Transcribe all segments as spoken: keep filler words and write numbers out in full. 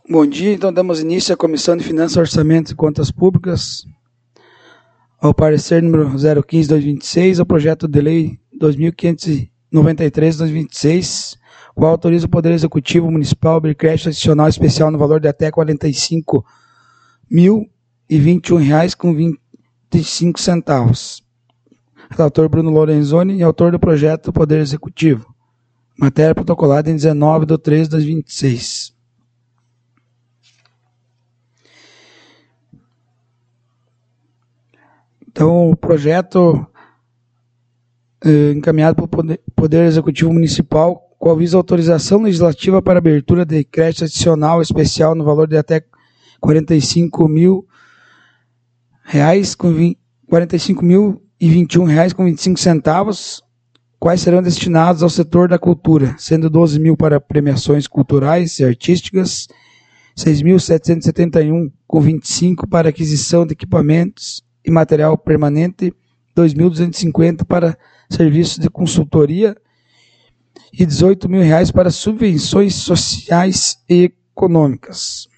Bom dia, então damos início à Comissão de Finanças, Orçamento e Contas Públicas, ao parecer número zero quinze barra dois mil e vinte e seis, ao projeto de lei dois mil quinhentos e noventa e três barra dois mil e vinte e seis, qual autoriza o Poder Executivo Municipal a abrir crédito adicional especial no valor de até quarenta e cinco mil e vinte e um reais com vinte e cinco centavos. Relator Bruno Lorenzoni e autor do projeto do Poder Executivo. Matéria protocolada em dezenove de três de dois mil e vinte e seis. Então, o projeto eh, encaminhado pelo Poder, Poder Executivo Municipal, qual visa autorização legislativa para abertura de crédito adicional especial no valor de até quarenta e cinco mil reais com quarenta e cinco mil e vinte e um reais com vinte e cinco centavos, quais serão destinados ao setor da cultura, sendo doze mil para premiações culturais e artísticas, seis mil setecentos e setenta e um com vinte e cinco para aquisição de equipamentos e material permanente, dois mil duzentos e cinquenta para serviços de consultoria e dezoito mil reais para subvenções sociais e econômicas.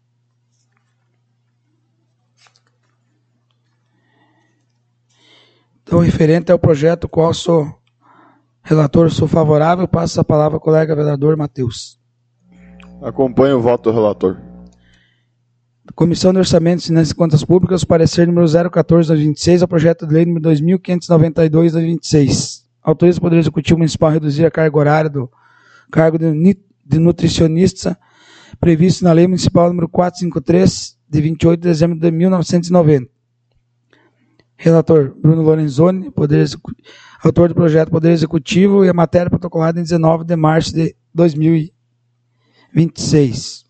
Então, referente ao projeto, qual sou relator, sou favorável, passo a palavra ao colega vereador Matheus. Acompanho o voto do relator. Comissão de Orçamento, Finanças e Contas Públicas, parecer número zero quatorze barra dois mil e vinte e seis, ao projeto de lei número dois mil quinhentos e noventa e dois barra dois mil e vinte e seis. Autoriza o Poder Executivo Municipal a reduzir a carga horária do cargo de, de nutricionista previsto na Lei Municipal número quatrocentos e cinquenta e três, de vinte e oito de dezembro de mil novecentos e noventa. Relator Bruno Lorenzoni, Poder Execu... autor do projeto Poder Executivo, e a matéria protocolada em dezenove de março de dois mil e vinte e seis.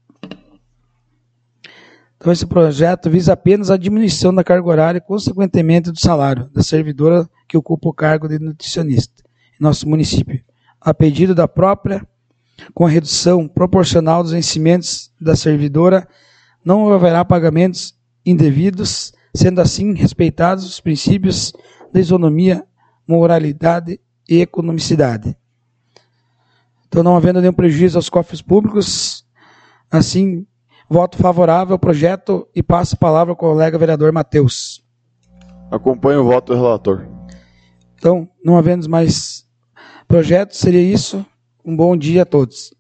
Então, esse projeto visa apenas a diminuição da carga horária e, consequentemente, do salário da servidora que ocupa o cargo de nutricionista em nosso município, a pedido da própria, com a redução proporcional dos vencimentos da servidora, não haverá pagamentos indevidos, sendo assim respeitados os princípios da isonomia, moralidade e economicidade. Então, não havendo nenhum prejuízo aos cofres públicos, assim, voto favorável ao projeto e passo a palavra ao colega vereador Matheus. Acompanho o voto do relator. Então, não havendo mais projetos, seria isso. Um bom dia a todos.